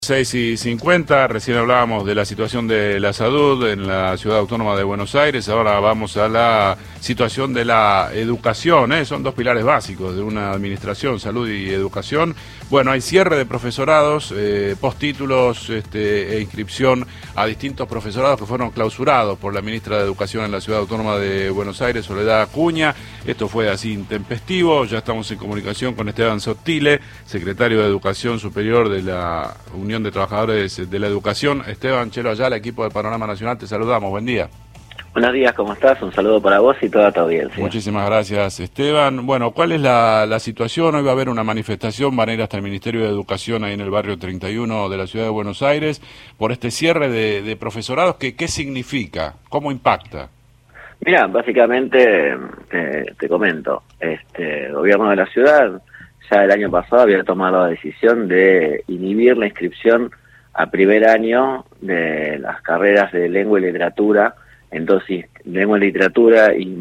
6:50, recién hablábamos de la situación de la salud en la Ciudad Autónoma de Buenos Aires, ahora vamos a la situación de la educación, son dos pilares básicos de una administración, salud y educación. Bueno, hay cierre de profesorados, postítulos e inscripción a distintos profesorados que fueron clausurados por la ministra de Educación en la Ciudad Autónoma de Buenos Aires, Soledad Acuña. Esto fue así intempestivo, ya estamos en comunicación con Esteban Sottile, secretario de Educación Superior de la Unión de Trabajadores de la Educación. Esteban, Chelo Ayala, equipo de Panorama Nacional, te saludamos, buen día. Buenos días, ¿cómo estás? Un saludo para vos y toda tu audiencia. Muchísimas gracias, Esteban. Bueno, ¿cuál es la situación? Hoy va a haber una manifestación, van a ir hasta el Ministerio de Educación ahí en el barrio 31 de la Ciudad de Buenos Aires por este cierre de profesorados. ¿Qué significa? ¿Cómo impacta? Mira, básicamente te comento, el gobierno de la ciudad ya el año pasado había tomado la decisión de inhibir la inscripción a primer año de las carreras de lengua y literatura. Entonces, lengua y literatura y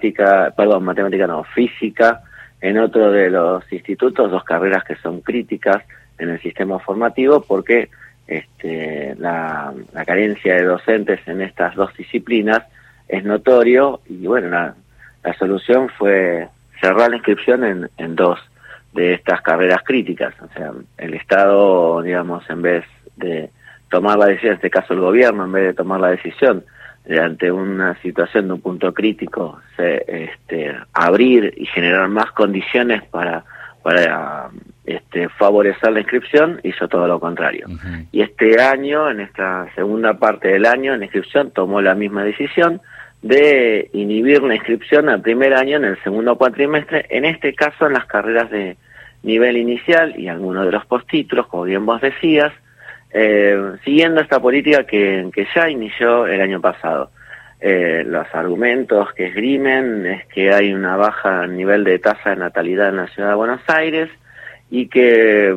física, en otro de los institutos, dos carreras que son críticas en el sistema formativo porque la carencia de docentes en estas dos disciplinas es notorio y bueno, la solución fue cerrar la inscripción en dos de estas carreras críticas. O sea, el Estado, digamos, en vez de tomar la decisión, en este caso el gobierno, en vez de tomar la decisión ante una situación de un punto crítico, abrir y generar más condiciones para favorecer la inscripción, hizo todo lo contrario. Uh-huh. Y este año, en esta segunda parte del año, en la inscripción tomó la misma decisión de inhibir la inscripción al primer año en el segundo cuatrimestre, en este caso en las carreras de nivel inicial y algunos de los postítulos, como bien vos decías, siguiendo esta política que ya inició el año pasado. Los argumentos que esgrimen es que hay una baja nivel de tasa de natalidad en la ciudad de Buenos Aires y que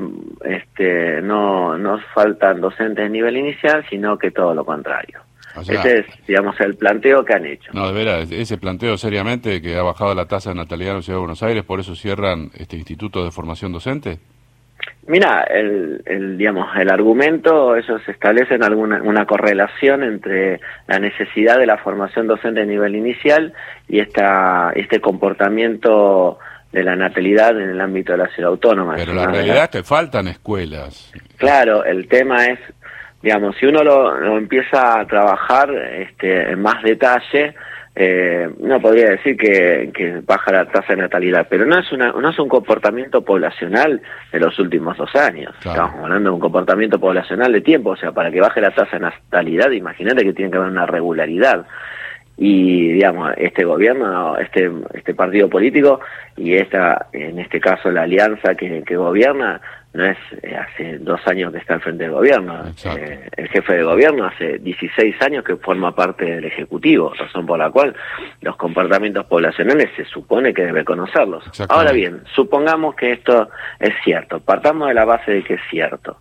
no nos faltan docentes de nivel inicial, sino que todo lo contrario. O sea, ese es, digamos, el planteo que han hecho. No, de veras, ese planteo seriamente que ha bajado la tasa de natalidad en la ciudad de Buenos Aires, ¿por eso cierran este instituto de formación docente? Mira, el argumento, ellos establecen una correlación entre la necesidad de la formación docente a nivel inicial y este comportamiento de la natalidad en el ámbito de la ciudad autónoma. Pero la realidad es que faltan escuelas. Claro, el tema es, digamos, si uno lo empieza a trabajar en más detalle, uno podría decir que baja la tasa de natalidad, pero no es un comportamiento poblacional de los últimos 2 años. Claro. Estamos hablando de un comportamiento poblacional de tiempo, o sea, para que baje la tasa de natalidad, imagínate que tiene que haber una regularidad. Y, digamos, este gobierno, este partido político y en este caso la alianza que gobierna, no es hace 2 años que está al frente del gobierno. El jefe de gobierno hace 16 años que forma parte del Ejecutivo, razón por la cual los comportamientos poblacionales se supone que debe conocerlos. Ahora bien, supongamos que esto es cierto, partamos de la base de que es cierto.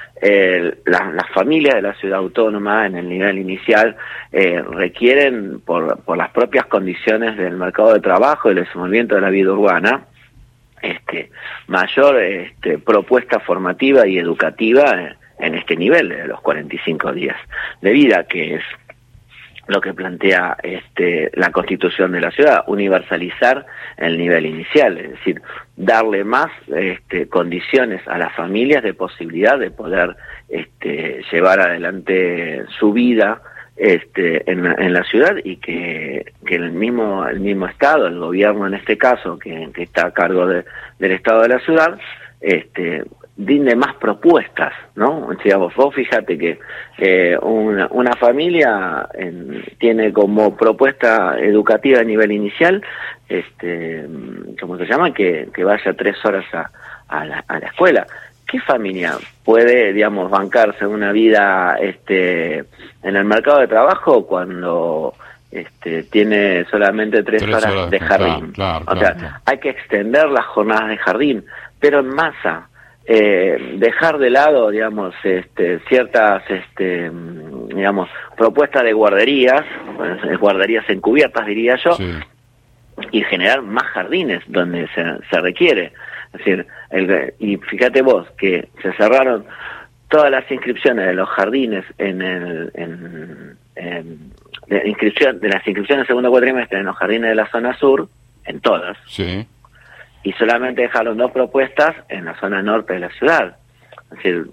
Las familias de la ciudad autónoma en el nivel inicial requieren, por las propias condiciones del mercado de trabajo y el desenvolvimiento de la vida urbana, mayor propuesta formativa y educativa en este nivel de los 45 días de vida, que es lo que plantea la Constitución de la ciudad, universalizar el nivel inicial, es decir, darle más condiciones a las familias de posibilidad de poder llevar adelante su vida en la ciudad y que el mismo Estado, el gobierno en este caso, que está a cargo del Estado de la ciudad, brinde más propuestas, ¿no? Digamos, vos fíjate que una familia tiene como propuesta educativa a nivel inicial, ¿cómo se llama? Que vaya 3 horas a la escuela. ¿Qué familia puede, digamos, bancarse una vida en el mercado de trabajo cuando tiene solamente 3 horas de jardín? Claro, o sea, hay que extender las jornadas de jardín, pero en masa. Dejar de lado, digamos, ciertas, digamos, propuestas de guarderías encubiertas, diría yo, sí, y generar más jardines donde se requiere. Es decir, y fíjate vos que se cerraron todas las inscripciones de los jardines de las inscripciones de segundo cuatrimestre en los jardines de la zona sur, en todas, Sí. y solamente dejaron 2 propuestas en la zona norte de la ciudad. Es decir,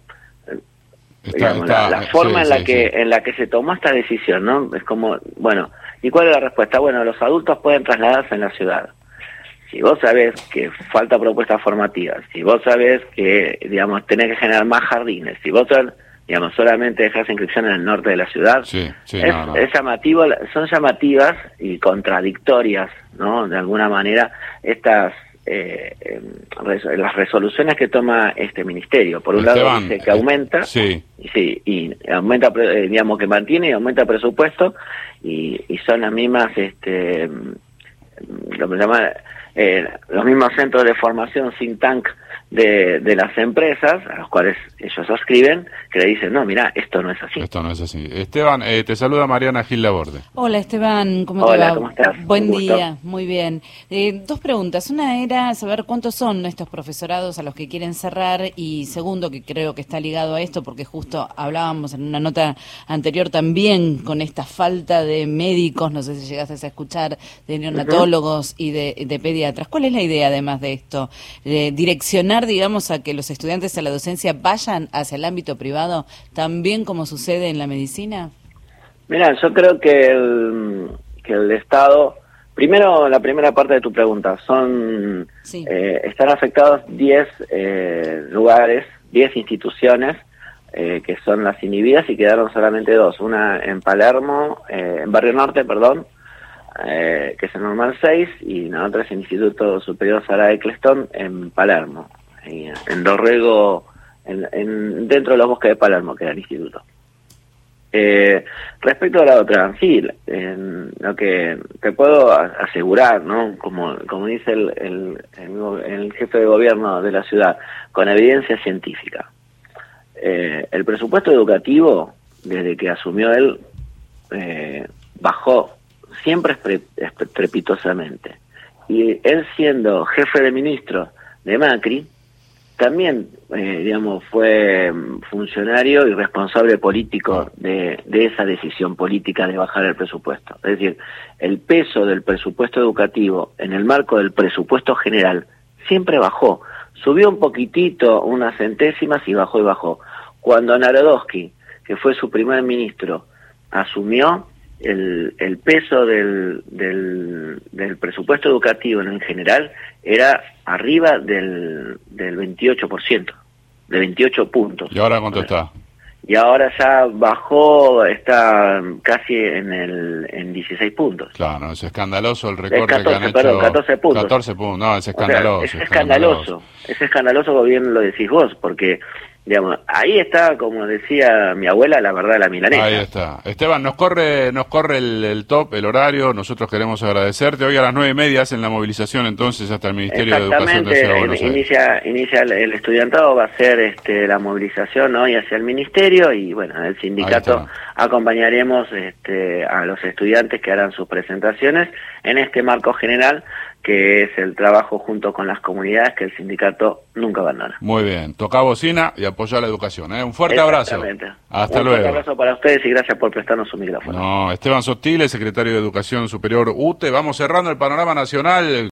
la forma en la que se tomó esta decisión, ¿no? Es como, bueno, ¿y cuál es la respuesta? Bueno, los adultos pueden trasladarse en la ciudad. Si vos sabés que falta propuestas formativas, si vos sabés que, digamos, tenés que generar más jardines, si vos, digamos, solamente dejás inscripción en el norte de la ciudad, es llamativo, son llamativas y contradictorias, ¿no? De alguna manera, estas las resoluciones que toma este ministerio. Por un lado dice que aumenta, y aumenta, digamos, que mantiene y aumenta el presupuesto, y son las mismas, lo que se llama, los mismos centros de formación think tank de las empresas a los cuales ellos suscriben, que le dicen, no, mira, esto no es así. Esto no es así. Esteban, te saluda Mariana Gil Laborde. Hola Esteban, ¿cómo te va? Hola, ¿cómo estás? Buen día, muy bien. 2 preguntas. Una era saber cuántos son estos profesorados a los que quieren cerrar, y segundo, que creo que está ligado a esto, porque justo hablábamos en una nota anterior también con esta falta de médicos, no sé si llegaste a escuchar, de neonatólogos y de pediatras. ¿Cuál es la idea además de esto? Direccionar, digamos, a que los estudiantes a la docencia vayan hacia el ámbito privado, también como sucede en la medicina. Mira, yo creo que el Estado, primero, la primera parte de tu pregunta, están afectados 10 lugares, 10 instituciones, que son las inhibidas, y quedaron solamente 2, una en Palermo, en Barrio Norte, perdón, que es el Normal 6, y la otra es el Instituto Superior Sara Eccleston en Palermo, en Dorrego, dentro de los bosques de Palermo, que era el instituto. Respecto a la otra, sí, lo que te puedo asegurar, ¿no? Como dice el jefe de gobierno de la ciudad, con evidencia científica, el presupuesto educativo, desde que asumió él, bajó siempre estrepitosamente. Y él, siendo jefe de ministro de Macri, también, digamos, fue funcionario y responsable político de esa decisión política de bajar el presupuesto. Es decir, el peso del presupuesto educativo en el marco del presupuesto general siempre bajó. Subió un poquitito, unas centésimas, y bajó y bajó. Cuando Narodowski, que fue su primer ministro, asumió, el peso del presupuesto educativo en general era arriba del 28%, de 28 puntos. ¿Y ahora cuánto está? Y ahora ya bajó, está casi en 16 puntos. Claro, es escandaloso el recorte 14, que han hecho. perdón, 14 puntos. 14 puntos, no, es escandaloso. O sea, es escandaloso, como bien lo decís vos, porque, digamos, ahí está, como decía mi abuela, la verdad de la milanesa. Ahí está. Esteban, nos corre el top, el horario. Nosotros queremos agradecerte. Hoy a las 9:30 hacen la movilización, entonces, hasta el Ministerio de Educación de la Ciudad de Buenos Aires. Inicia el estudiantado, va a ser la movilización hoy hacia el Ministerio, y bueno, el sindicato acompañaremos a los estudiantes que harán sus presentaciones en este marco general, que es el trabajo junto con las comunidades, que el sindicato nunca abandona. Muy bien, toca bocina y apoya la educación. Un fuerte abrazo. Hasta luego. Un fuerte abrazo para ustedes y gracias por prestarnos su micrófono. Esteban Sotiles, secretario de Educación Superior UTE. Vamos cerrando el panorama nacional.